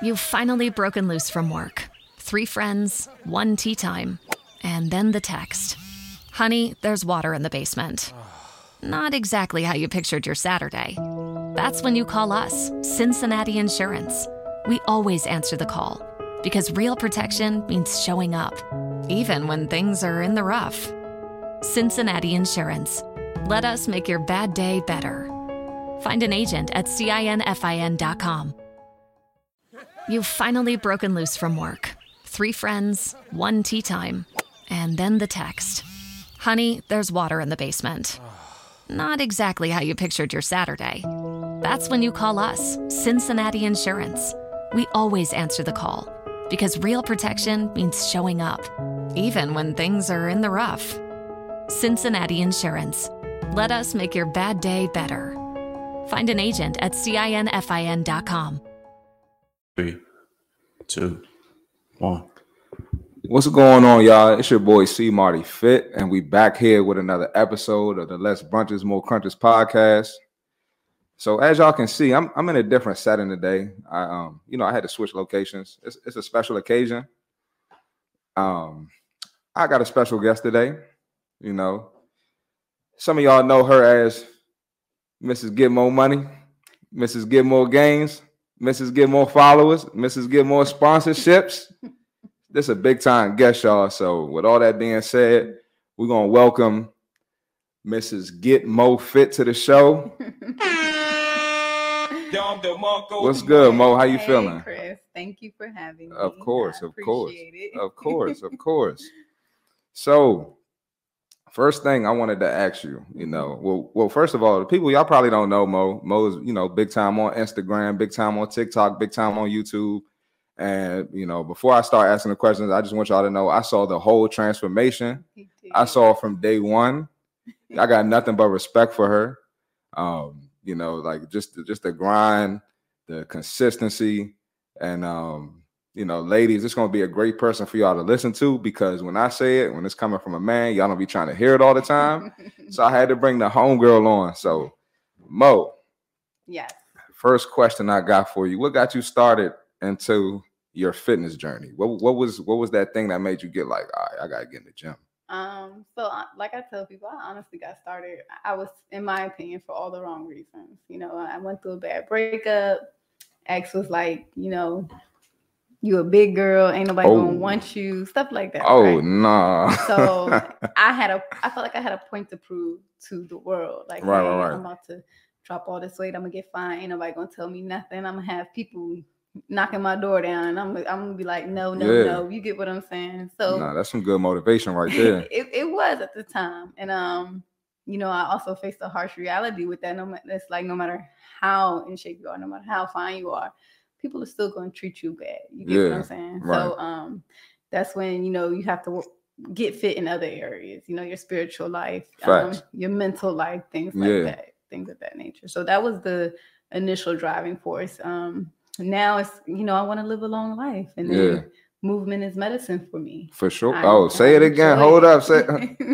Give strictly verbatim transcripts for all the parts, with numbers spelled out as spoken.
You've finally broken loose from work. Three friends, one tea time, and then the text. Honey, there's water in the basement. Not exactly how you pictured your Saturday. That's when you call us, Cincinnati Insurance. We always answer the call because real protection means showing up, even when things are in the rough. Cincinnati Insurance. Let us make your bad day better. Find an agent at cinfin dot com. You've finally broken loose from work. Three friends, one tea time, and then the text. Honey, there's water in the basement. Not exactly how you pictured your Saturday. That's when you call us, Cincinnati Insurance. We always answer the call because real protection means showing up, even when things are in the rough. Cincinnati Insurance. Let us make your bad day better. Find an agent at cinfin dot com. Three, two, one. What's going on, y'all? It's your boy C Marty Fit, and we back here with another episode of the Less Brunches, More Crunches podcast. So as y'all can see, I'm I'm in a different setting today. I um, you know, I had to switch locations. It's it's a special occasion. Um, I got a special guest today. You know, some of y'all know her as Missus Get More Money, Missus Get More Gains, Missus Get More Followers, Missus Get More Sponsorships. This is a big time guest, y'all. So with all that being said, we're gonna welcome Missus Get Mo Fit to the show. What's good, Mo? How you hey, feeling? Chris, thank you for having me. Of course, I of course, it. of course, of course. So, first thing I wanted to ask you, you know, well, well, first of all, the people y'all probably don't know Mo. Mo is, you know, big time on Instagram, big time on TikTok, big time on YouTube. And, you know, before I start asking the questions, I just want y'all to know I saw the whole transformation. I saw from day one. I got nothing but respect for her. Um, you know, like just, just the grind, the consistency, and, um, you know, ladies, it's going to be a great person for y'all to listen to because when I say it, when it's coming from a man, y'all don't be trying to hear it all the time. So I had to bring the homegirl on. So, Mo. Yes. First question I got for you. What got you started into your fitness journey? What what was what was that thing that made you get like, all right, I gotta get in the gym? Um, so I, like I tell people, I honestly got started. I was, in my opinion, for all the wrong reasons. You know, I went through a bad breakup. Ex was like, you know, you a big girl, ain't nobody oh. gonna want you, stuff like that. Oh right? nah. So I had a, I felt like I had a point to prove to the world. Like, right, hey, right, right. I'm about to drop all this weight. I'm gonna get fine. Ain't nobody gonna tell me nothing. I'm gonna have people knocking my door down, and I'm, I'm gonna be like, no, no, yeah. no. You get what I'm saying? So nah, that's some good motivation right there. it, it was at the time, and um, you know, I also faced a harsh reality with that. No matter, it's like no matter how in shape you are, no matter how fine you are, people are still gonna treat you bad. You get yeah, what I'm saying? Right. So um, that's when you know you have to work, get fit in other areas. You know, your spiritual life, um, your mental life, things like yeah. that, things of that nature. So that was the initial driving force. Um. Now it's, you know, I want to live a long life, and then yeah. movement is medicine for me. For sure. I, oh, say I it again. Hold it. up. Say.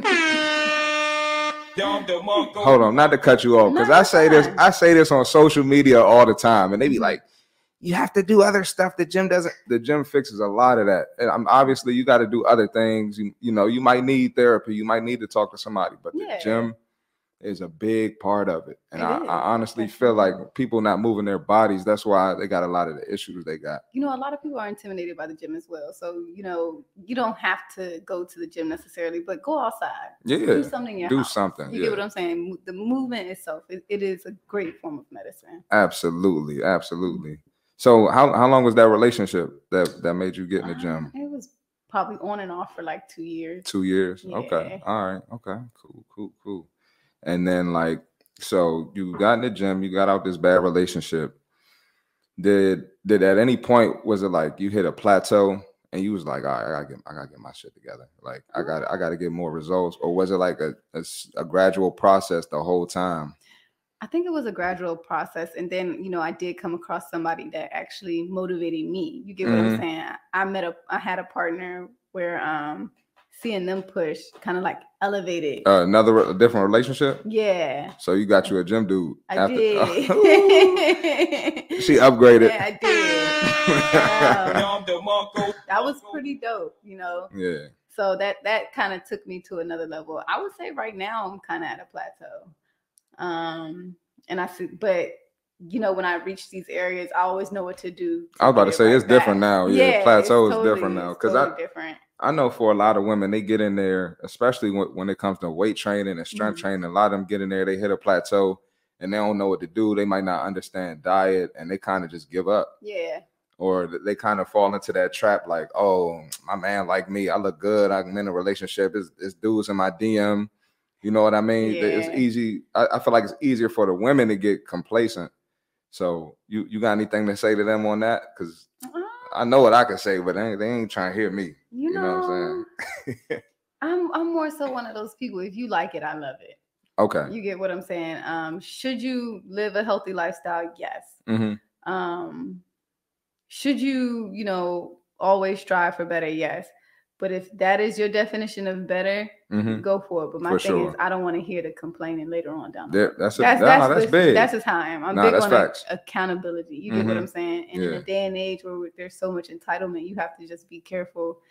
Hold on, not to cut you off, because no, I say this, I say this on social media all the time, and they be mm-hmm. like, "You have to do other stuff. The gym doesn't. The gym fixes a lot of that. And I'm obviously you got to do other things. You, you know, you might need therapy. You might need to talk to somebody, but the yeah. gym is a big part of it. And it I, I honestly that's feel like people not moving their bodies. That's why they got a lot of the issues they got. You know, a lot of people are intimidated by the gym as well. So, you know, you don't have to go to the gym necessarily, but go outside. Yeah. Do something in your Do house. something. You yeah. get what I'm saying? The movement itself, it, it is a great form of medicine. Absolutely. Absolutely. So how, how long was that relationship that, that made you get in the gym? Uh, it was probably on and off for like two years. Two years? Yeah. Okay. All right. Okay. Cool, cool, cool. And then like, so you got in the gym, you got out this bad relationship. Did did at any point was it like you hit a plateau and you was like, all right, I gotta get I gotta get my shit together. Like I got I gotta get more results, or was it like a, a a gradual process the whole time? I think it was a gradual process, and then you know I did come across somebody that actually motivated me. You get what mm-hmm. I'm saying? I met a I had a partner where um seeing them push kind of like elevated. Uh, another a different relationship. Yeah. So you got you a gym dude. I after, did. She upgraded. Yeah, I did. Um, that was pretty dope, you know. Yeah. So that that kind of took me to another level. I would say right now I'm kind of at a plateau. Um, and I see, but you know, when I reach these areas, I always know what to do. To I was about to say right it's back. different now. Yeah, yeah plateau is totally, different now because totally I different. I know for a lot of women they get in there, especially when, when it comes to weight training and strength Mm-hmm. training. A lot of them get in there, they hit a plateau, and they don't know what to do. They might not understand diet, and they kind of just give up. Yeah. Or they kind of fall into that trap, like, oh, my man like me, I look good, I'm in a relationship, it's, it's dudes in my D M. You know what I mean? Yeah. It's easy. I, I feel like it's easier for the women to get complacent. So you, you got anything to say to them on that? Because Uh, I know what I can say, but they ain't, they ain't trying to hear me. you, You know, know, what I'm saying? I'm I'm more so one of those people. If you like it, I love it. Okay. You get what I'm saying? Um, should you live a healthy lifestyle? Yes. Mm-hmm. Um, should you, you know, always strive for better? Yes. But if that is your definition of better, Mm-hmm. go for it. But my For thing sure. is, I don't want to hear the complaining later on down the That, road. that's a, That's nah, that's that's just, big. that's just how I am. I'm Nah, big that's on facts. a, accountability. You get what Mhm. I'm saying? And in Yeah. a day and age where there's so much entitlement, you have to just be careful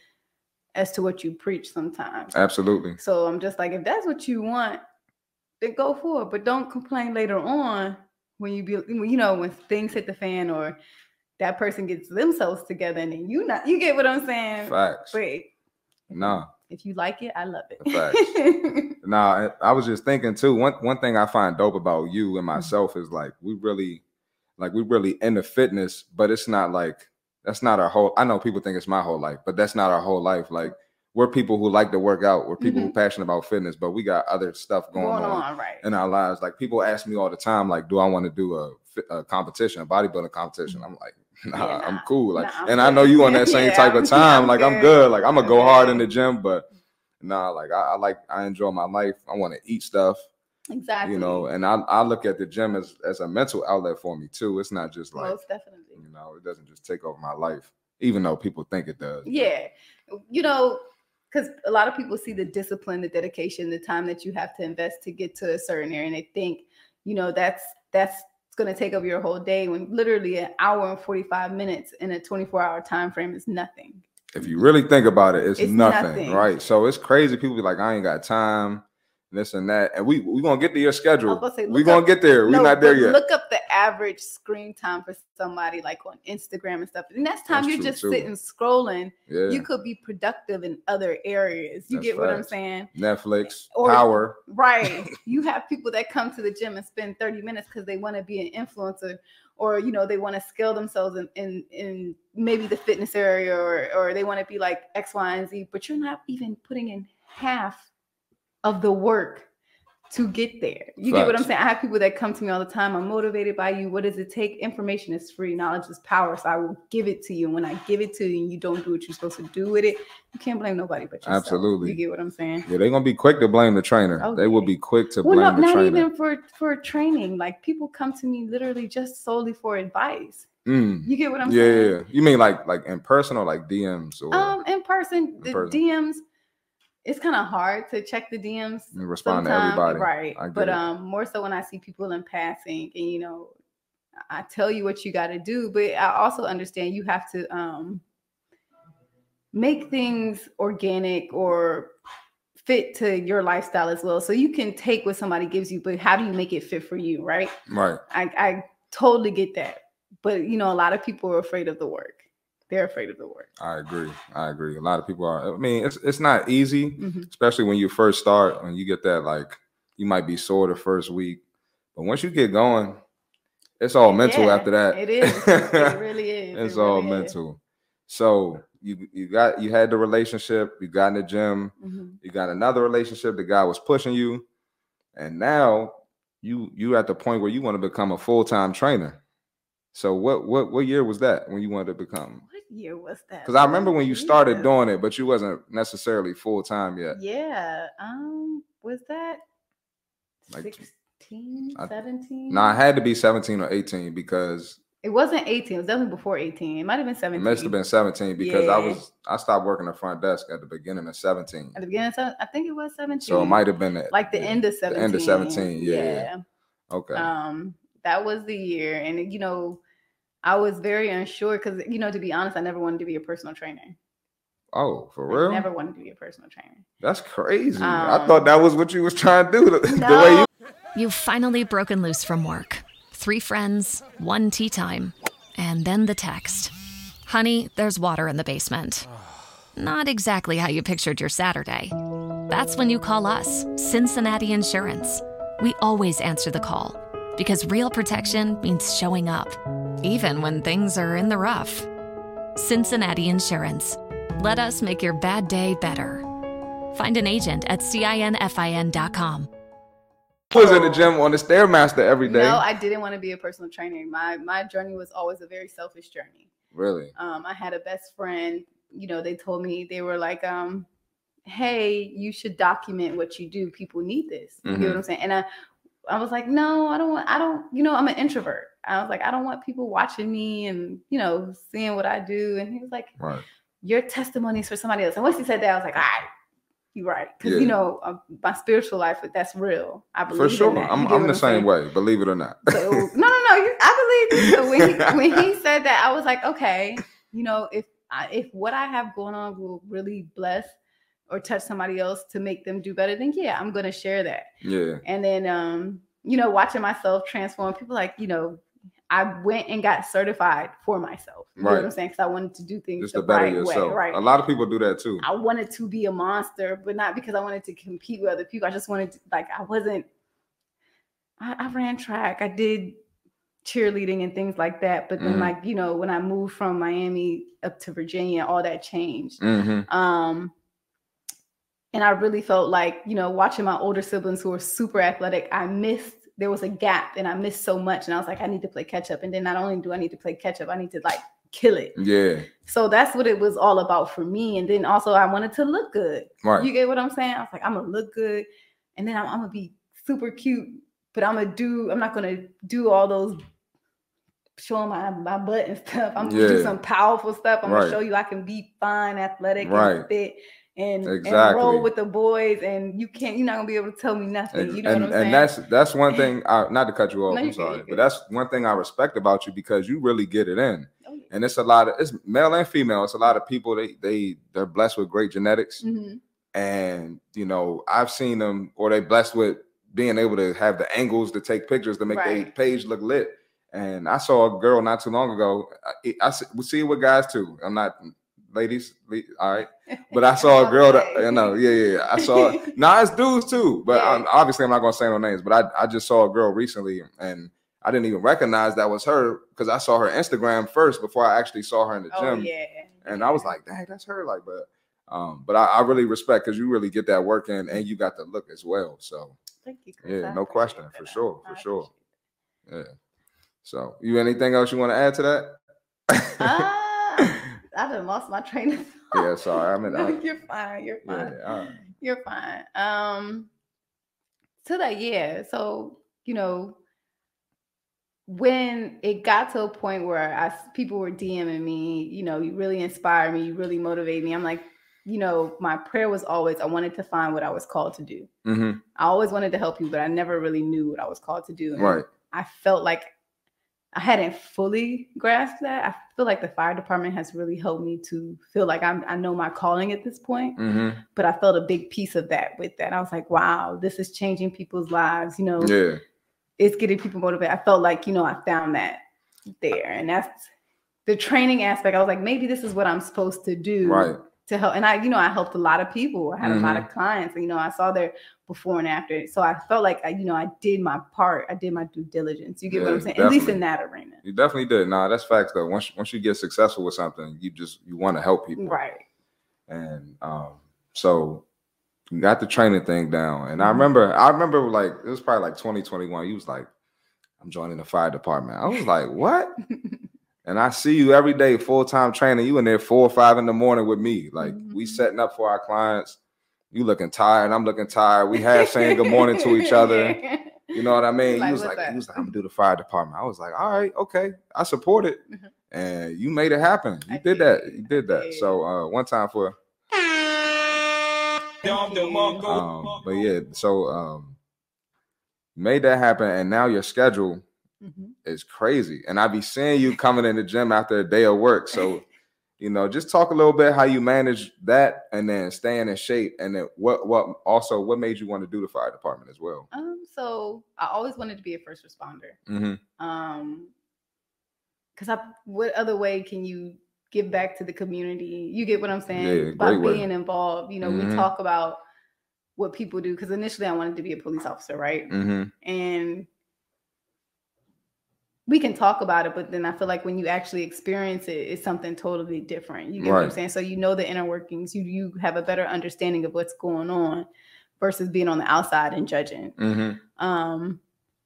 as to what you preach sometimes. Absolutely. So I'm just like, if that's what you want, then go for it. But don't complain later on when you be, you know, when things hit the fan or that person gets themselves together and then you not, you get what I'm saying? Facts. But Nah. if you like it, I love it. Facts. Nah, I was just thinking too. One one thing I find dope about you and myself is like we really, like we really into fitness, but it's not like that's not our whole. I know people think it's my whole life, but that's not our whole life. Like we're people who like to work out. We're people who Mhm. passionate about fitness, but we got other stuff going, Going on, on, right? in our lives. Like people ask me all the time, like, do I want to do a, fi- a competition, a bodybuilding competition? I'm like, nah, Yeah, I'm nah. cool. Like, Nah, I'm and I good. know you on that same Yeah, type I'm- of time. I'm like I'm good. good. Like I'm gonna I'm go hard in good. the gym, but nah, like I, I like I enjoy my life. I want to eat stuff. Exactly. You know, and I, I look at the gym as, as a mental outlet for me too. It's not just like, most definitely. you know, it doesn't just take over my life, even though people think it does. Yeah, you know, because a lot of people see the discipline, the dedication, the time that you have to invest to get to a certain area, and they think, you know, that's that's going to take over your whole day. When literally an hour and forty-five minutes in a twenty-four hour time frame is nothing. If you really think about it, it's, It's nothing, nothing. right? So it's crazy. People be like, I ain't got time, this and that, and we we gonna get to your I was schedule. about to say, We look gonna up- get there. We No, not there but yet. Look up the average screen time for somebody like on Instagram and stuff. And that's time That's you're true, just too. sitting scrolling. Yeah, You could be productive in other areas. You That's get what I'm facts. saying? Netflix, Or- Power. Right. You have people that come to the gym and spend thirty minutes because they want to be an influencer, or you know, they want to scale themselves in, in in maybe the fitness area, or or they want to be like X, Y, and Z, but you're not even putting in half of the work to get there. You get what I'm Facts. saying? I have people that come to me all the time. I'm motivated by you. What does it take? Information is free. Knowledge is power. So I will give it to you. And when I give it to you and you don't do what you're supposed to do with it, you can't blame nobody but yourself. Absolutely. You get what I'm saying? Yeah, they're gonna be quick to blame the trainer. Oh, they will yeah. be quick to Well, blame no, the not trainer. even for for training. Like people come to me literally just solely for advice. Mm. You get what I'm yeah, saying? yeah. You mean like like in person or like D Ms or Um, in person, the person. D Ms. It's kind of hard to check the D Ms. and respond to sometime, everybody? right? I get But it. um, more so when I see people in passing, and you know, I tell you what you got to do, but I also understand you have to um make things organic or fit to your lifestyle as well. So you can take what somebody gives you, but how do you make it fit for you, right? Right. I, I totally get that, but you know, a lot of people are afraid of the work. They're afraid of the work. I agree. I agree. A lot of people are. I mean, it's it's not easy, Mhm. especially when you first start. When you get that, like, you might be sore the first week, but once you get going, it's all mental Yeah, after that. It is. It really is. It's It all really is. mental. So you you got you had the relationship, you got in the gym, Mhm. you got another relationship. The guy was pushing you, and now you you at the point where you want to become a full time trainer. So what what what year was that when you wanted to become? What year was that? Because I remember when you started Jesus. doing it, but you wasn't necessarily full time yet. Yeah. Um, was that Like, sixteen, I- seventeen? No, I had to be seventeen or eighteen because It wasn't eighteen. It was definitely before eighteen. It might have been seventeen. It must have been seventeen because yeah. I was I stopped working the front desk at the beginning of seventeen. At the beginning of I think it was seventeen. So it might have been at, like the yeah, end of seventeen. The end of seventeen, yeah. yeah. yeah. Okay. Um, that was the year, and you know, I was very unsure because you know, to be honest, I never wanted to be a personal trainer. Oh, for real? I never wanted to be a personal trainer. That's crazy. Um, I thought that was what you was trying to do. The, no. the way you. You've finally broken loose from work. Three friends, one tea time, and then the text. Honey, there's water in the basement. Not exactly how you pictured your Saturday. That's when you call us, Cincinnati Insurance. We always answer the call because real protection means showing up, even when things are in the rough. Cincinnati Insurance. Let us make your bad day better. Find an agent at cinfin dot com. I was in the gym on the Stairmaster every day. No, I didn't want to be a personal trainer. My my journey was always a very selfish journey. Really? Um, I had a best friend. You know, they told me, they were like, um, hey, you should document what you do. People need this. You mm-hmm. know what I'm saying? And I, I was like, no, I don't want, I don't, you know, I'm an introvert. I was like, I don't want people watching me and, you know, seeing what I do. And he was like, right. Your testimony is for somebody else. And once he said that, I was like, all right. You're right, because yeah. you know uh, my spiritual life, that's real. I believe for sure. In that. I'm, I'm the I'm same saying? way. Believe it or not. So, no, no, no. You, I believe you. So when he, when he said that, I was like, okay, you know, if I, if what I have going on will really bless or touch somebody else to make them do better, then yeah, I'm gonna share that. Yeah. And then, um, you know, watching myself transform, people like, you know, I went and got certified for myself. You right. know what I'm saying? Because I wanted to do things just the to better right yourself. way. Right. A lot of people do that too. I wanted to be a monster, but not because I wanted to compete with other people. I just wanted to, like, I wasn't, I, I ran track. I did cheerleading and things like that. But then, mm-hmm. like, you know, when I moved from Miami up to Virginia, all that changed. Mm-hmm. Um, and I really felt like, you know, watching my older siblings who were super athletic, I missed, there was a gap and I missed so much. And I was like, I need to play catch up. And then not only do I need to play catch up, I need to like kill it. Yeah. So that's what it was all about for me. And then also I wanted to look good. Right. You get what I'm saying? I was like, I'm going to look good. And then I'm, I'm going to be super cute, but I'm going to do, I'm not going to do all those showing my, my butt and stuff. I'm going to yeah. do some powerful stuff. I'm right. going to show you I can be fine, athletic, right. and fit. And, exactly. and roll with the boys, and you can't. You're not gonna be able to tell me nothing. You know and, what I'm saying? And that's that's one thing. I, not to cut you off. No, I'm you sorry, can, but that's one thing I respect about you because you really get it in. Oh, yeah. And it's a lot of it's male and female. It's a lot of people. They they they're blessed with great genetics, mm-hmm. and you know I've seen them, or they blessed with being able to have the angles to take pictures to make right. their page look lit. And I saw a girl not too long ago. I, I we see it with guys too. I'm not. Ladies, all right, but I saw a girl that you know, yeah, yeah, yeah. I saw. Nah, it's dudes too, but yeah. I'm, obviously I'm not gonna say no names. But I, I just saw a girl recently, and I didn't even recognize that was her because I saw her Instagram first before I actually saw her in the gym. Oh, yeah. And I was like, dang, that's her. Like, but, um, but I, I really respect because you really get that work in, and you got the look as well. So, thank you. Chris. Yeah, no question, for sure, for sure. Yeah. So, you anything else you want to add to that? uh, I done lost my train of thought. Yeah, sorry. I mean, no, I, you're fine. You're fine. Yeah, all right. You're fine. Um, to that, yeah. So, you know, when it got to a point where I people were DMing me, you know, you really inspired me, you really motivated me. I'm like, you know, my prayer was always I wanted to find what I was called to do. Mm-hmm. I always wanted to help you, but I never really knew what I was called to do. And right. I felt like I hadn't fully grasped that. I feel like the fire department has really helped me to feel like I'm, I know my calling at this point, mm-hmm. but I felt a big piece of that with that. I was like, wow, this is changing people's lives. You know, yeah. it's getting people motivated. I felt like, you know, I found that there. And that's the training aspect. I was like, maybe this is what I'm supposed to do. Right. To help. And I, you know, I helped a lot of people. I had mm-hmm. a lot of clients, and, you know, I saw their before and after. So I felt like, I, you know, I did my part. I did my due diligence. You get yeah, what I'm saying? Definitely. At least in that arena. You definitely did. Nah, that's facts though. Once, once you get successful with something, you just, you want to help people. Right. And um, so you got the training thing down. And mm-hmm. I remember, I remember like, it was probably like twenty twenty-one. You was like, I'm joining the fire department. I was like, what? And I see you every day, full-time training. You in there four or five in the morning with me. Like mm-hmm. we setting up for our clients. You looking tired. I'm looking tired. We have saying good morning to each other. You know what I mean? Like, he was what's like, that? he was like, I'm gonna do the fire department. I was like, all right, okay, I support it, and you made it happen. You I did that. did. You did I that. did. So uh, one time for. Thank you. Um, but yeah, so um, made that happen, and now your schedule Mhm. is crazy. And I be seeing you coming in the gym after a day of work. So, you know, just talk a little bit how you manage that, and then staying in shape. And then what, what also, what made you want to do the fire department as well? Um, so I always wanted to be a first responder. Mm-hmm. Um, because I, what other way can you give back to the community? You get what I'm saying? Yeah, By great way. being involved. You know, Mhm. we talk about what people do, because initially I wanted to be a police officer, right? Mm-hmm. And we can talk about it, but then I feel like when you actually experience it, it's something totally different. You get what I'm Right. saying? So you know the inner workings. You you have a better understanding of what's going on versus being on the outside and judging. Mm-hmm. Um,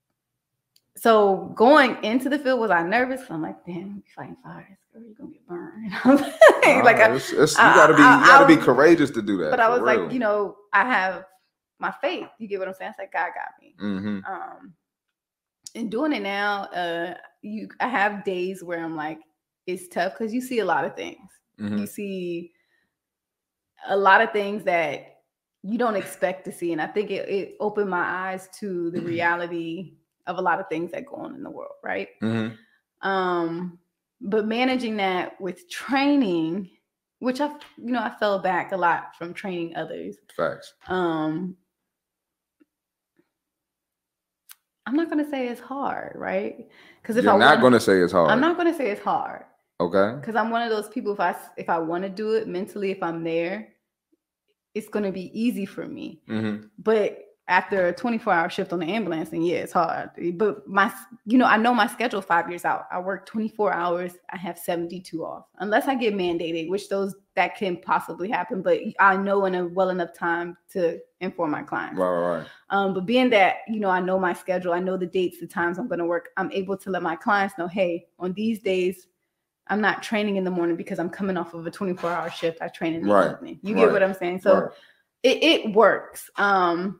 so going into the field, was I nervous? I'm like, damn, you fighting fires, girl, you're gonna get burned. like, Nah, I, it's, it's, you I- gotta be, I- you gotta I be was- courageous to do that. but I for was real. like, you know, I have my faith. You get what I'm saying? It's like God got me. Mm-hmm. Um, and doing it now, uh, you I have days where I'm like, it's tough because you see a lot of things. Mm-hmm. You see a lot of things that you don't expect to see, and I think it, it opened my eyes to the reality of a lot of things that go on in the world, right? Mm-hmm. Um, but managing that with training, which I, you know, I fell back a lot from training others. Facts. Um, I'm not gonna say it's hard, right? Because if You're I not wanna, gonna say it's hard. I'm not gonna say it's hard. Okay. Because I'm one of those people. If I if I want to do it mentally, if I'm there, it's gonna be easy for me. Mm-hmm. But after a twenty-four hour shift on the ambulance, then yeah, it's hard. But my, you know, I know my schedule five years out. I work twenty-four hours. I have seventy-two off, unless I get mandated, which those that can possibly happen. But I know in a well enough time to inform my clients. Right, right, right. Um, but being that, you know, I know my schedule, I know the dates, the times I'm going to work, I'm able to let my clients know, hey, on these days, I'm not training in the morning because I'm coming off of a twenty-four hour shift. I train in the Right, evening. You right, get what I'm saying? So right. it, it works. Um,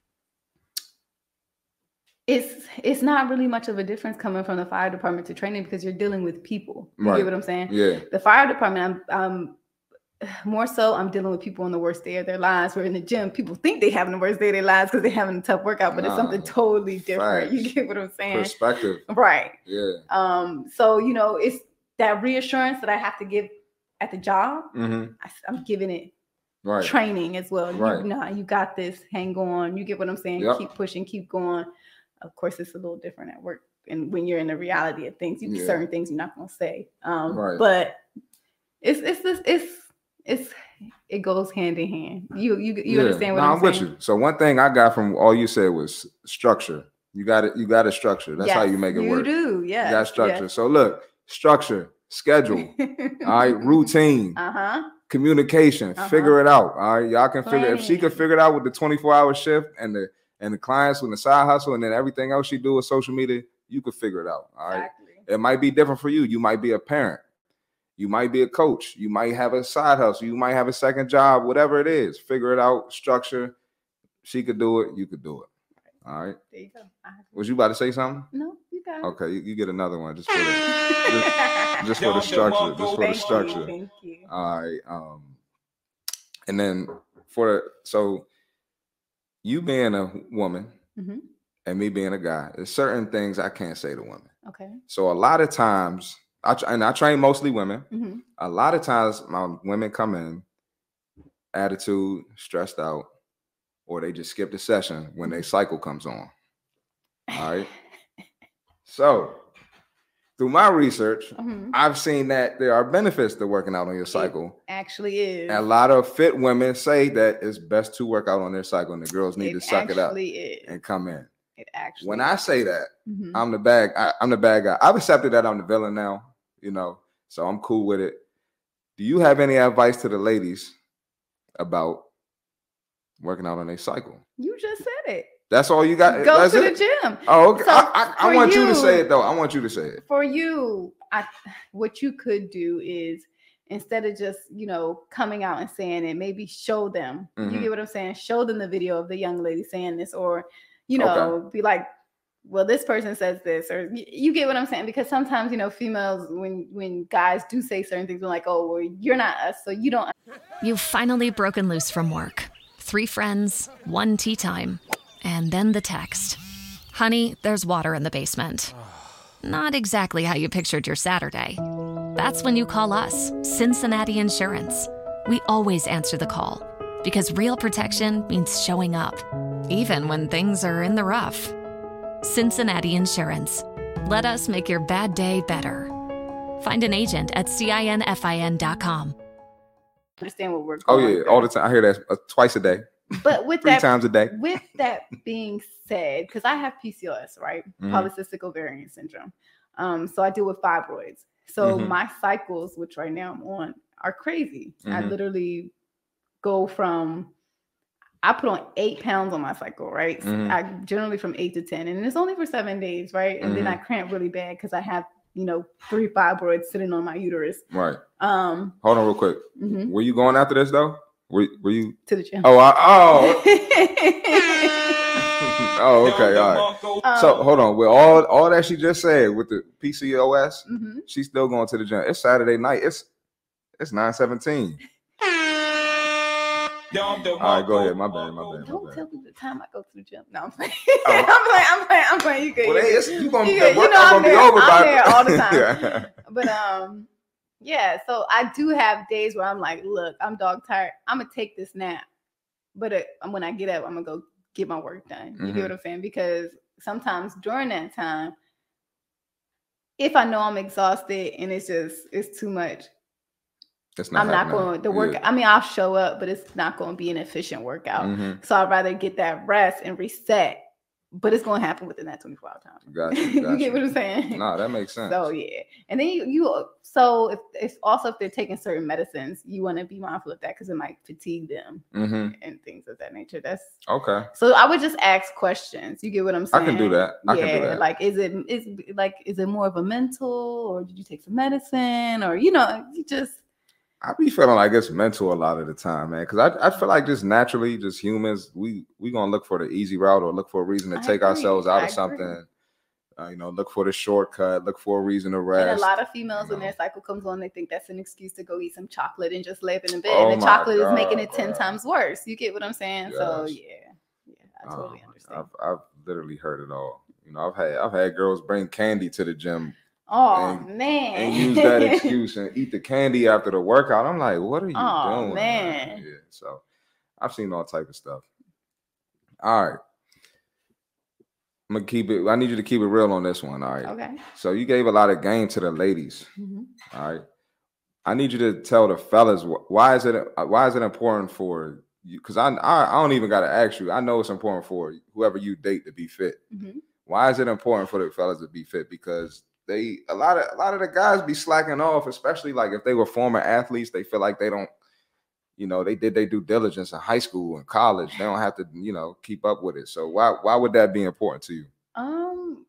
it's it's not really much of a difference coming from the fire department to training because you're dealing with people. You Right. get what I'm saying? Yeah. The fire department, I'm, I'm more so I'm dealing with people on the worst day of their lives. Where in the gym, people think they having the worst day of their lives because they're having a tough workout, but Nah, it's something totally different. facts. You get what I'm saying? Perspective. Right. Yeah. Um, so you know, it's that reassurance that I have to give at the job. Mm-hmm. I, I'm giving it Right. training as well. Right. You know, you got this. Hang on. You get what I'm saying? Yep. Keep pushing. Keep going. Of course, it's a little different at work, and when you're in the reality of things, you Yeah. certain things you're not gonna say. Um, Right. But it's it's this it's it's it goes hand in hand. You you you Yeah. understand what No, I'm, I'm with saying? you. So one thing I got from all you said was structure. You got it. You got a structure. That's how Yes, you make it you work. do. Yeah. You got structure. So look, structure, schedule, all right, routine, Uh huh. communication. Uh-huh. Figure it out. All right, y'all can figure. If she Planning. could figure it out with the twenty-four hour shift and the and the clients with the side hustle and then everything else she do with social media, you could figure it out. All right. Exactly. It might be different for you. You might be a parent. You might be a coach. You might have a side hustle. You might have a second job, whatever it is. Figure it out, structure. She could do it. You could do it. All right. There you go. I agree. Was you about to say something? No, you got it. Okay, you, you get another one just for the just, just for the structure. Just for the Thank structure. you. Thank you. All right. Um, and then for so you being a woman Mhm. and me being a guy, there's certain things I can't say to women. Okay. So a lot of times, I tr- and I train mostly women. Mhm. A lot of times, my women come in attitude, stressed out, or they just skip the session when their cycle comes on. All right. So through my research, Mhm. I've seen that there are benefits to working out on your cycle. Actually is. And a lot of fit women say that it's best to work out on their cycle, and the girls need It to suck it up actually is. and come in. It actually When I say that, Mhm. I'm the bad, I, I'm the bad guy. I've accepted that I'm the villain now, you know, so I'm cool with it. Do you have any advice to the ladies about working out on their cycle? You just said it. That's all you got. Go That's to it? the gym. Oh, okay. So, I, I, I for want you, to you- say it though. I want you to say it. For you, I what you could do is instead of just, you know, coming out and saying it, maybe show them. Mhm. You get what I'm saying? Show them the video of the young lady saying this, or, you know, be like, well, this person says this, or you, you get what I'm saying? Because sometimes, you know, females, when when guys do say certain things, they're like, oh, well, you're not us, so you don't. You've finally broken loose from work. Three friends, one tea time, and then the text. Honey, there's water in the basement. Not exactly how you pictured your Saturday. That's when you call us, Cincinnati Insurance. We always answer the call because real protection means showing up, even when things are in the rough. Cincinnati Insurance. Let us make your bad day better. Find an agent at cinfin dot com. Understand what we're Oh going yeah, through. all the time. I hear that uh, twice a day, But with three that, times a day. with that being said, because I have P C O S, right? Mhm. Polycystic ovarian syndrome. Um, so I deal with fibroids. So Mhm. my cycles, which right now I'm on, are crazy. I Mhm. literally go from I put on eight pounds on my cycle, right? So Mhm. I generally from eight to ten, and it's only for seven days, right? And then I Mhm. cramp really bad because I have, you know, three fibroids sitting on my uterus. Right. Um, Hold on, real quick. mhm, Were you going after this though? Were, were you? to the gym. Oh, I, oh, oh, okay, all right. Um, So hold on. With all all that she just said with the P C O S, mhm. she's still going to the gym. It's Saturday night. It's it's nine seventeen. All right, go ahead. My bad. My bad. Don't My tell bad. me the time I go to the gym. No, I'm playing. Oh. I'm playing. I'm playing. I'm playing. You good? Well, you they, good. it's, you gonna, You the good. You workout know I'm gonna be there. over I'm by there all the time. Yeah. But um, yeah. So I do have days where I'm like, look, I'm dog tired. I'm gonna take this nap, but it, when I get up, I'm gonna go get my work done. You Mhm. get what I'm saying? Because sometimes during that time, if I know I'm exhausted and it's just it's too much, It's not I'm not happening. going to work. Yeah. I mean, I'll show up, but it's not going to be an efficient workout. Mhm. So I'd rather get that rest and reset. But it's going to happen within that twenty-four hour time. Gotcha, You gotcha. get what I'm saying? Nah, that makes sense. So yeah, and then you you so if if also if they're taking certain medicines, you want to be mindful of that because it might fatigue them hmm and things of that nature. That's Okay. so I would just ask questions. You get what I'm I saying? can do that. I yeah, can do that. like is it is like is it more of a mental or did you take some medicine or you know you just I be feeling like it's mental a lot of the time, man. Because I, I feel like just naturally, just humans, we we gonna look for the easy route or look for a reason to I take agree. ourselves out I of agree. something. Uh, you know, look for the shortcut, look for a reason to And rest. a lot of females, you when their know. cycle comes on, they think that's an excuse to go eat some chocolate and just lay in the bed. Oh and the my chocolate is making God, it ten bruh. times worse. You get what I'm saying? So Yes. yeah, yeah, I Oh, totally understand. I've, I've literally heard it all. You know, I've had I've had girls bring candy to the gym Oh and- man, and use that excuse and eat the candy after the workout. I'm like, what are you Oh, doing, man. Yeah. So I've seen all type of stuff. All right. I'm gonna keep it. I need you to keep it real on this one. All right. Okay. So you gave a lot of game to the ladies. Mhm. All right. I need you to tell the fellas wh- why is it why is it important for you? Because I, I I don't even gotta ask you. I know it's important for whoever you date to be fit. Mhm. Why is it important for the fellas to be fit? Because they a lot of a lot of the guys be slacking off, especially like if they were former athletes. They feel like they don't, you know, they did their due diligence in high school and college. They don't have to, you know, keep up with it. So why why would that be important to you? Um.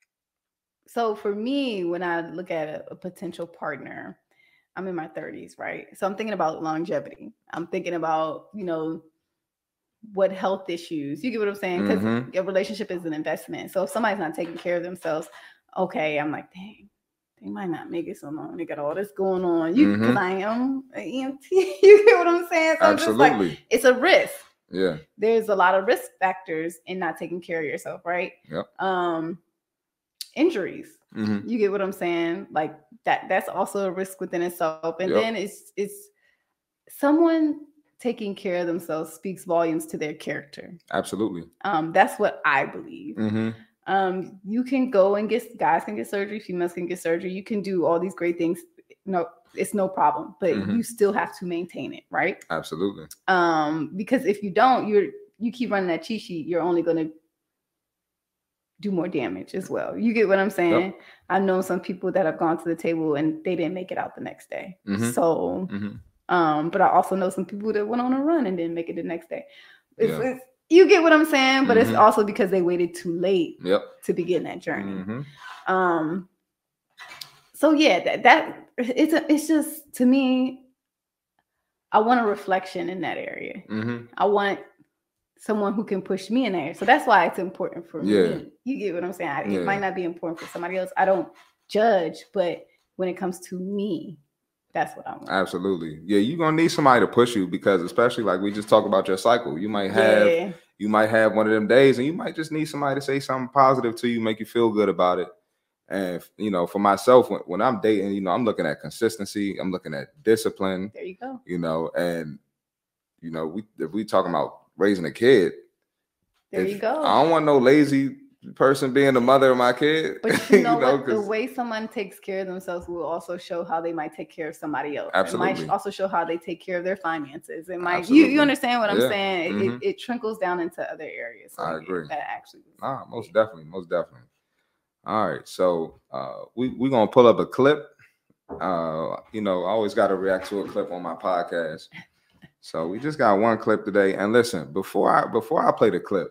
So for me, when I look at a, a potential partner, I'm in my thirties, right? So I'm thinking about longevity. I'm thinking about, you know, what health issues. You get what I'm saying? Because Mhm. a relationship is an investment. So if somebody's not taking care of themselves, okay, I'm like, dang, they might not make it so long. They got all this going on. You because Mhm. I am an E M T. You get what I'm saying? So I'm just like, Absolutely. it's a risk. Yeah. There's a lot of risk factors in not taking care of yourself, right? Yep. Um, injuries. Mhm. You get what I'm saying? Like that. That's also a risk within itself. And Yep. then it's it's someone taking care of themselves speaks volumes to their character. Absolutely. Um, that's what I believe. hmm Um, you can go and get guys can get surgery, females can get surgery. You can do all these great things. No, it's no problem, but Mhm. you still have to maintain it, right? Absolutely. Um, because if you don't, you're you keep running that cheat sheet, you're only gonna do more damage as well. You get what I'm saying? Yep. I know some people that have gone to the table and they didn't make it out the next day. Mhm. So, hmm um, but I also know some people that went on a run and didn't make it the next day. It's, Yeah. it's, you get what I'm saying? But it's Mhm. also because they waited too late Yep. to begin that journey. hmm Um, so yeah, that that it's a, it's just to me, I want a reflection in that area. hmm I want someone who can push me in there. So that's why it's important for Yeah. me. You get what I'm saying? I, Yeah. It might not be important for somebody else. I don't judge, but when it comes to me, that's what I want. Absolutely. Yeah, you're gonna need somebody to push you because especially like we just talked about your cycle. You might have Yeah. you might have one of them days and you might just need somebody to say something positive to you, make you feel good about it. And you know, for myself, when, when I'm dating, you know, I'm looking at consistency, I'm looking at discipline, There you go. you know, and you know, we if we talking about raising a kid, There if- you go. I don't want no lazy person being the mother of my kid. But you know, what? The 'cause- way someone takes care of themselves will also show how they might take care of somebody else. It Absolutely. might also show how they take care of their finances. It might you, Absolutely. you understand what I'm Yeah. saying? It, Mhm. it, it trickles down into other areas. So I yeah, agree. That actually was- Ah, most definitely, most definitely. All right, so uh, we we gonna pull up a clip. Uh, you know, I always got to react to a clip on my podcast. So we just got one clip today. And listen, before I before I play the clip,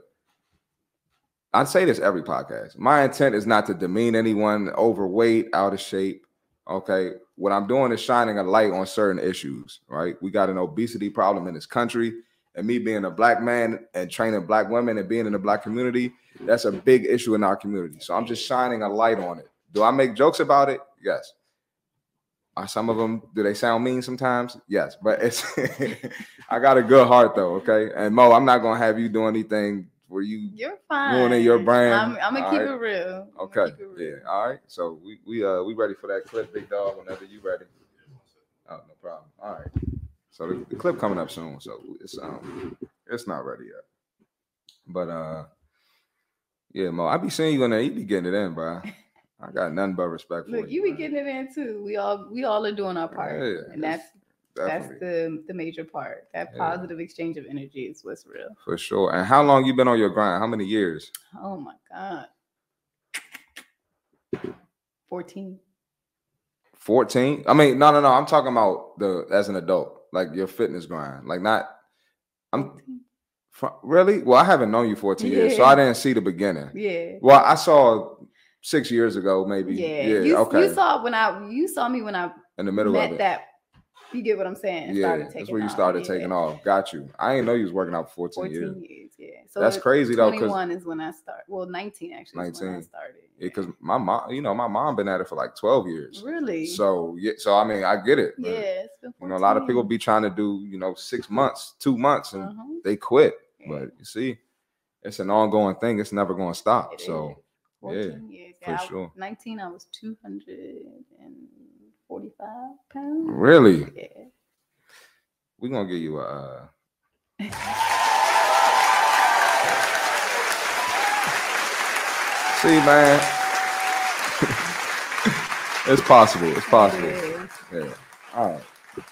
I say this every podcast. My intent is not to demean anyone, overweight, out of shape. Okay, what I'm doing is shining a light on certain issues. Right, we got an obesity problem in this country, and me being a black man and training black women and being in the black community, that's a big issue in our community. So I'm just shining a light on it. Do I make jokes about it? Yes. Are some of them, do they sound mean sometimes? Yes, but it's I got a good heart though, okay? And Mo, I'm not gonna have you do anything where you You're fine. ruining your brand. I'm, I'm gonna All keep right. it real. I'm Okay, gonna keep it real. yeah, all right. So we we uh we ready for that clip, big dog, whenever you ready. Oh, no problem. All right. So the, the clip coming up soon, so it's um it's not ready yet. But uh yeah, Mo, I be seeing you in there, you be getting it in, bro. I got nothing but respect for Look, you. you be man. getting it in too. We all we all are doing our part, Yeah, and that's that's Definitely. the the major part. That Yeah. positive exchange of energy is what's real. For sure. And how long you been on your grind? How many years? Oh my god, fourteen. fourteen? I mean, no, no, no. I'm talking about the as an adult, like your fitness grind. Like not I'm fr- really well, I haven't known you fourteen years, so Yeah. I didn't see the beginning. Yeah. Well, I saw six years ago, maybe. Yeah. Yeah, you, okay. you saw when I you saw me when I in the middle met of it. that. You get what I'm saying? and Yeah, started that's taking where you off. started Yeah. taking off. Got you. I didn't know you was working out for fourteen, fourteen years. years. Yeah. So That's crazy though, 'cause- twenty-one is when I started. Well, nineteen actually is when I nineteen. started. Yeah, because my mom, you know, my mom been at it for like twelve years. Really? So yeah, so I mean, I get it. yeah, but, it's been You know, a lot of people fourteen. be trying to do, you know, six months, two months, and Uh-huh. they quit. Yeah. But you see, it's an ongoing thing. It's never going to stop. It So is. fourteen years. for Yeah, I- sure. nineteen, I was two hundred forty-five pounds. really, Yeah. we're gonna give you a. Uh... see, man, it's possible. It's possible. It is. Yeah. All right.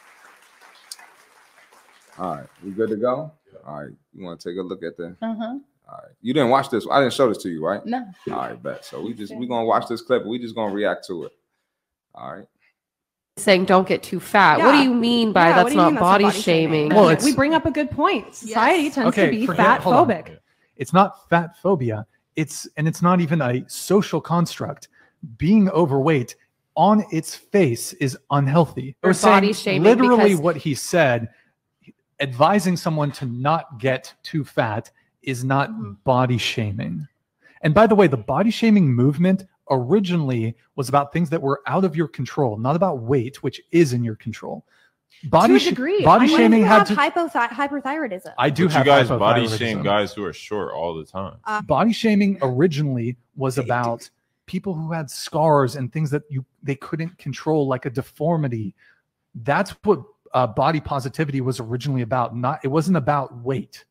All right. We good to go? All right. You want to take a look at the? Uh-huh. All right. You didn't watch this. I didn't show this to you, right? No. All right, bet. So we just we gonna watch this clip. We just gonna react to it. All right. Saying don't get too fat. What do Yeah. you mean by Yeah, what that's do you not mean that's not body, body shaming? shaming? Well, Yeah, it's- we bring up a good point. Society tends okay, to be forget- fat hold on. phobic. It's not fat phobia. It's and it's not even a social construct. Being overweight on its face is unhealthy. I Or was body saying shaming literally because- what he said, advising someone to not get too fat is not Mm-hmm. body shaming. And by the way, the body shaming movement originally was about things that were out of your control, not about weight, which is in your control. Body to a sh- degree. body I mean, shaming you had have to. hypothy- hyperthyroidism. I do But have you guys body hypothyroidism. shame guys who are short all the time. Body shaming originally was about people who had scars and things that you they couldn't control, like a deformity. That's what uh, body positivity was originally about. Not it wasn't about weight.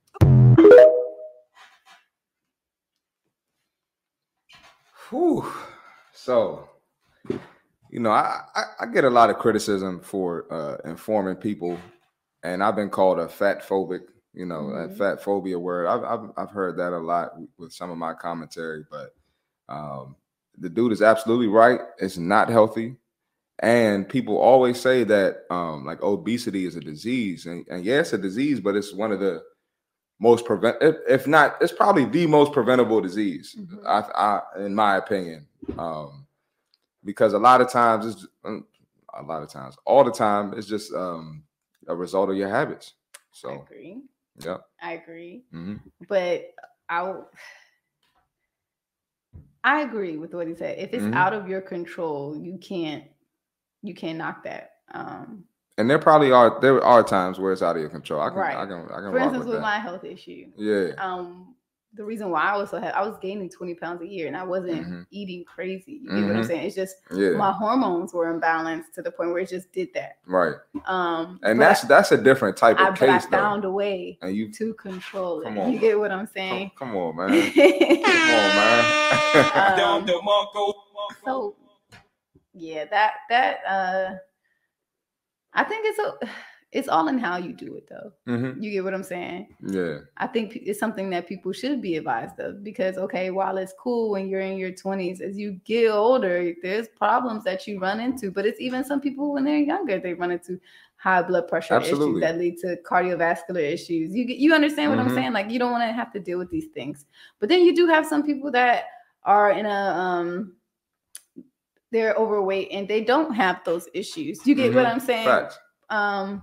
Whew. So, you know, I, I I get a lot of criticism for uh, informing people, and I've been called a fat phobic. You know, Mhm. that fat phobia word. I've, I've I've heard that a lot with some of my commentary, but um, the dude is absolutely right. It's not healthy, and people always say that um, like obesity is a disease, and, and yeah, it's a disease, but it's one of the most prevent, if, if not, it's probably the most preventable disease, Mhm. I, I, in my opinion, um, because a lot of times it's um, a lot of times, all the time, it's just um, a result of your habits. I So agree. Yep. I agree. Mm-hmm. But I, I agree with what he said. If it's Mhm. out of your control, you can't, you can't knock that. Um, And there probably are there are times where it's out of your control. I can Right. I can I can For rock instance, with with that. my health issue, Yeah. um, the reason why I was so he- I was gaining twenty pounds a year, and I wasn't Mhm. eating crazy. You get what I'm Mhm. saying? It's just Yeah. my hormones were imbalanced to the point where it just did that. Right. Um, And but that's I, that's a different type I, of but I case though. found a way And you to control it. Come on. You get what I'm come, saying? come on, man. Come on, man. Um, so yeah, that that uh, I think it's a it's all in how you do it though. Mhm. You get what I'm saying? Yeah. I think it's something that people should be advised of because, okay, while it's cool when you're in your twenties, as you get older, there's problems that you run into. But it's even some people when they're younger, they run into high blood pressure Absolutely. issues that lead to cardiovascular issues. You get, you understand what Mhm. I'm saying? Like you don't want to have to deal with these things. But then you do have some people that are in a um they're overweight and they don't have those issues. You get what Mhm. I'm saying? Facts. Um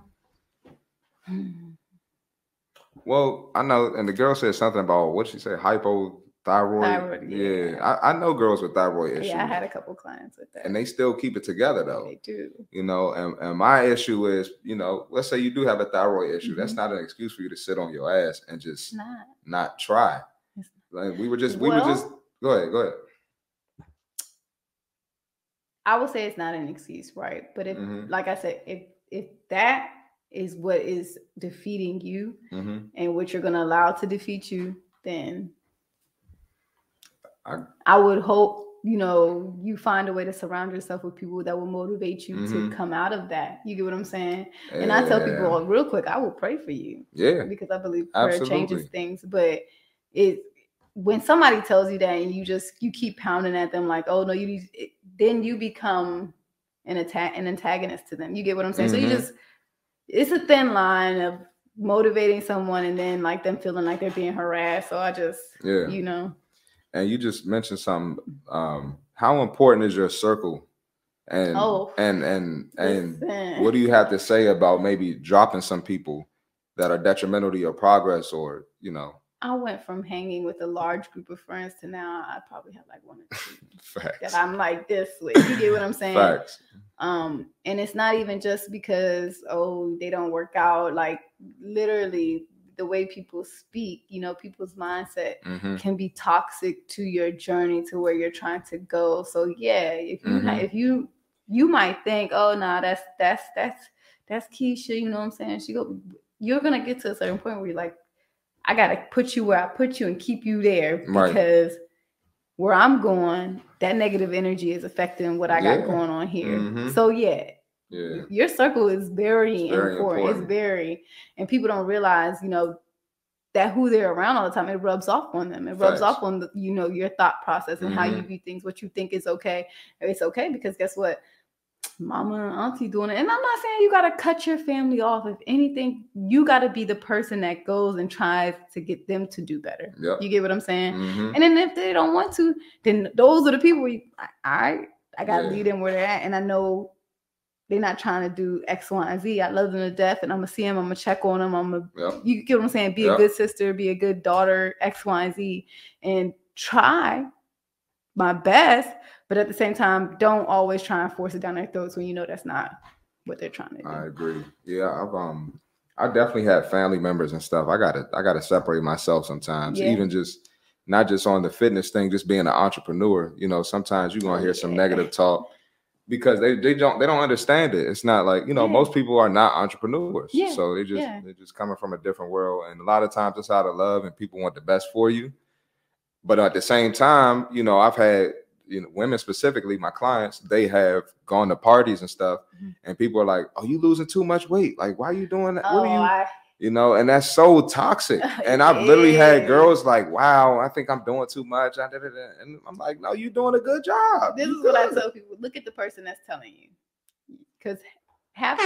Well, I know, and the girl said something about what she said, hypothyroid. Thyroid, yeah, yeah. I, I know girls with thyroid issues, yeah, I had a couple clients with that. and they still keep it together though. They do. You know, and, and my issue is, you know, let's say you do have a thyroid issue. That's Mhm. not an excuse for you to sit on your ass and just It's not. not try. It's Like we were just, we Well- were just. Go ahead, go ahead. I would say it's not an excuse, right? But if, Mhm. like I said, if if that is what is defeating you Mm-hmm. and what you're gonna allow to defeat you, then I- I, would hope you know you find a way to surround yourself with people that will motivate you Mhm. to come out of that. You get what I'm saying? And I tell people oh, real quick, I will pray for you yeah, because I believe prayer Absolutely. changes things. But it when somebody tells you that and you just you keep pounding at them like, oh no, you need it, then you become an attack an antagonist to them. You get what I'm saying? So you Mhm. just it's a thin line of motivating someone and then like them feeling like they're being harassed. So I just yeah. you know And you just mentioned something. Um, how important is your circle? And Oh, and and and listen. what do you have to say about maybe dropping some people that are detrimental to your progress, or you know? I went from hanging with a large group of friends to now I probably have like one or two Facts. that I'm like this with. You get what I'm saying? Facts. Um, and it's not even just because oh they don't work out. Like literally the way people speak, you know, people's mindset Mm-hmm. can be toxic to your journey to where you're trying to go. So yeah, if you Mhm. if you you might think, oh no, nah, that's that's that's that's Keisha, you know what I'm saying? She go you're gonna get to a certain point where you're like, I gotta put you where I put you and keep you there Right. because where I'm going, that negative energy is affecting what I got Yeah. going on here. Mhm. So yeah, Yeah. your circle is very, It's very important. important. It's very, and people don't realize, you know, that who they're around all the time, it rubs off on them. It rubs Facts. off on the, you know, your thought process and how you Mhm. view things, what you think is okay. It's okay because guess what? Mama and auntie doing it. And I'm not saying you got to cut your family off. If anything, you got to be the person that goes and tries to get them to do better. Yep. You get what I'm saying? Mhm. And then if they don't want to, then those are the people you, I, I, I got to Yeah. leave them where they're at. And I know they're not trying to do X, Y, and Z. I love them to death, and I'm gonna see them. I'm gonna check on them. I'm gonna, Yep. you get what I'm saying? Be Yep. a good sister, be a good daughter, X, Y, and Z, and try my best. But at the same time, don't always try and force it down their throats when you know that's not what they're trying to do. I agree. Yeah, I've um, I definitely had family members and stuff. I gotta, I gotta separate myself sometimes. Yeah. Even just not just on the fitness thing, just being an entrepreneur. You know, sometimes you're gonna Oh, hear some yeah. negative talk because they they don't they don't understand it. It's not like you know Yeah. most people are not entrepreneurs, Yeah, so they just yeah. they're just coming from a different world. And a lot of times it's out of love and people want the best for you. But at the same time, you know, I've had you know women specifically, my clients, they have gone to parties and stuff, Mhm. and people are like, "Oh, you losing too much weight? Like, why are you doing that? Oh, what are you?" I, You know, and that's so toxic. And It I've literally had is. girls like, "Wow, I think I'm doing too much." I did it, and I'm like, "No, you're doing a good job." this You is what I good." tell people: look at the person that's telling you, because half the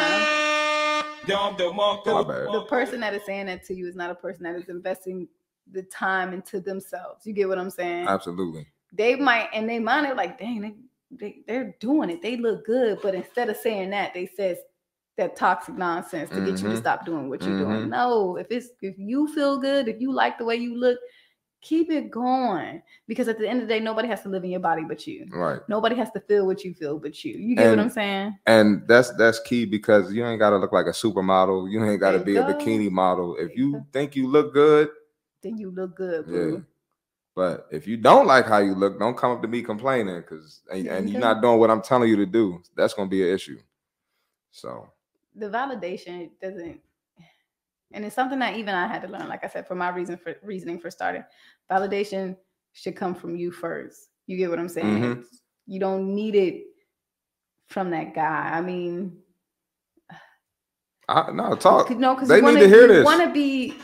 time. My bad. The person that is saying that to you is not a person that is investing the time into themselves. You get what I'm saying? Absolutely. They might, and they mind it like, dang, they, they, they're doing it. They look good. But instead of saying that, they says, that toxic nonsense to get you to Mhm. stop doing what you're Mhm. doing. No, if it's if you feel good, if you like the way you look, keep it going. Because at the end of the day, nobody has to live in your body but you. Right. Nobody has to feel what you feel but you. You get And- what I'm saying? And that's that's key because you ain't gotta look like a supermodel. You ain't gotta There be you a go. bikini model. If There you you go. think you look good, Then you look good, yeah. boo. But if you don't like how you look, don't come up to me complaining because and, There and you you're go. not doing what I'm telling you to do. That's gonna be an issue. So The validation doesn't, and it's something that even I had to learn. Like I said, for my reason for reasoning for starting, validation should come from you first. You get what I'm saying? Mhm. It's- You don't need it from that guy. I mean, I, no talk. no, because They you need wanna, to hear you this. want to be.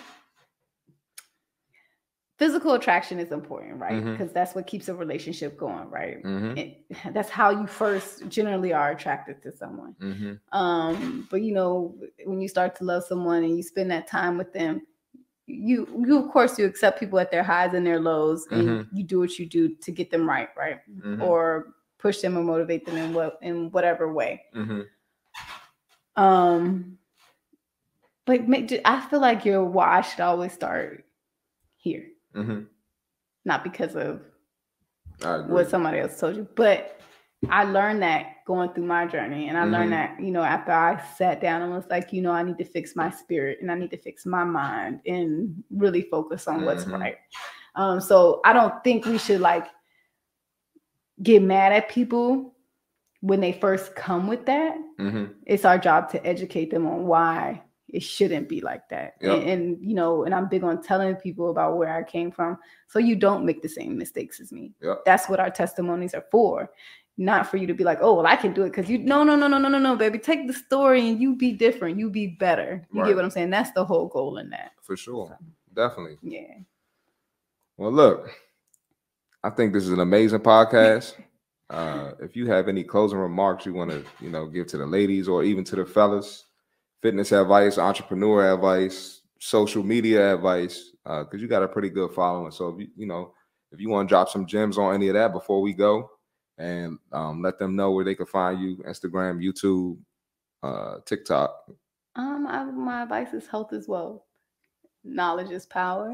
Physical attraction is important, right? Mhm. Because that's what keeps a relationship going, right? Mhm. It, that's how you first generally are attracted to someone. Mhm. Um, but you know, when you start to love someone and you spend that time with them, you you of course you accept people at their highs and their lows, and Mhm. you do what you do to get them right, right? Mhm. Or push them or motivate them in what in whatever way. Mhm. Um, but make, I feel like your why should always start here, Mhm. not because of I agree. what somebody else told you, but I learned that going through my journey. And I Mhm. learned that, you know, after I sat down and was like, you know, I need to fix my spirit and I need to fix my mind and really focus on what's Mhm. right. Um, so I don't think we should like get mad at people when they first come with that. Mhm. It's our job to educate them on why it shouldn't be like that. Yep. And, and, you know, and I'm big on telling people about where I came from so you don't make the same mistakes as me. Yep. That's what our testimonies are for. Not for you to be like, oh, well, I can do it because you no, no, no, no, no, no, no, baby. Take the story and you be different. You be better. You Right. get what I'm saying? That's the whole goal in that. For sure. So, Definitely. yeah. Well, look, I think this is an amazing podcast. Uh, if you have any closing remarks you want to, you know, give to the ladies or even to the fellas, fitness advice, entrepreneur advice, social media advice, because uh, you got a pretty good following. So, if you, you know, if you want to drop some gems on any of that before we go, and um, let them know where they can find you: Instagram, YouTube, uh, TikTok. Um, I, my advice is health as well. Knowledge is power.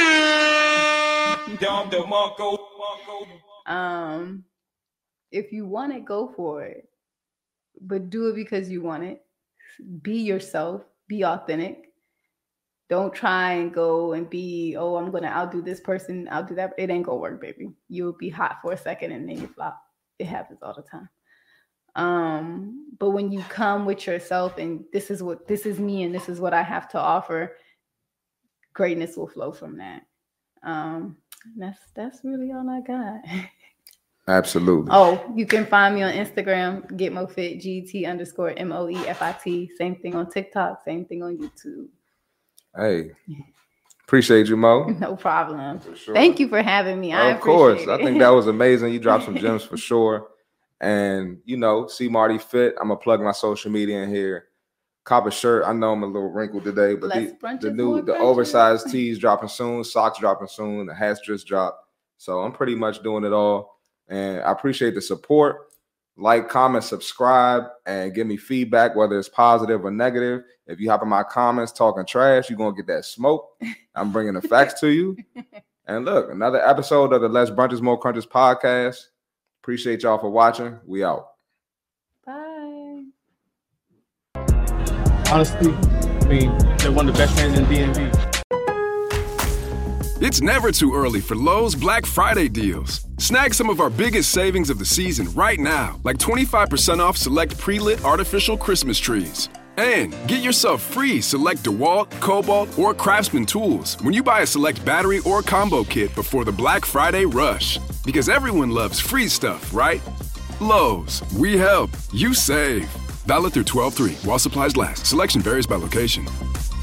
um, if you want it, go for it, but do it because you want it. Be yourself. Be authentic. Don't try and go and be, oh, I'm gonna outdo this person, outdo that. It ain't gonna work, baby. You'll be hot for a second and then you flop. It happens all the time. Um, but when you come with yourself and this is what this is me and this is what I have to offer, greatness will flow from that. Um, that's that's really all I got. Absolutely. Oh, you can find me on Instagram, GetMoFit, G T underscore M O E F I T. Same thing on TikTok, same thing on YouTube. Hey, appreciate you, Mo. No problem. For sure. Thank you for having me. I Of course. appreciate I it. think that was amazing. You dropped some gems for sure. And, you know, see Marty Fit. I'm going to plug my social media in here. Cop a shirt. I know I'm a little wrinkled today, but Less the, brunches, the new, more the crunches. oversized tees dropping soon. Socks dropping soon. The hats just dropped. So I'm pretty much doing it all. And I appreciate the support. Like, comment, subscribe, and give me feedback, whether it's positive or negative. If you hop in my comments talking trash, you're going to get that smoke. I'm bringing the facts to you. And look, another episode of the Less Brunches, More Crunches podcast. Appreciate y'all for watching. We out. Bye. Honestly, I mean, they're one of the best brands in D M V. It's never too early for Lowe's Black Friday deals. Snag some of our biggest savings of the season right now, like twenty-five percent off select pre-lit artificial Christmas trees. And get yourself free select DeWalt, Cobalt, or Craftsman tools when you buy a select battery or combo kit before the Black Friday rush. Because everyone loves free stuff, right? Lowe's, we help, you save. Valid through twelve three while supplies last. Selection varies by location.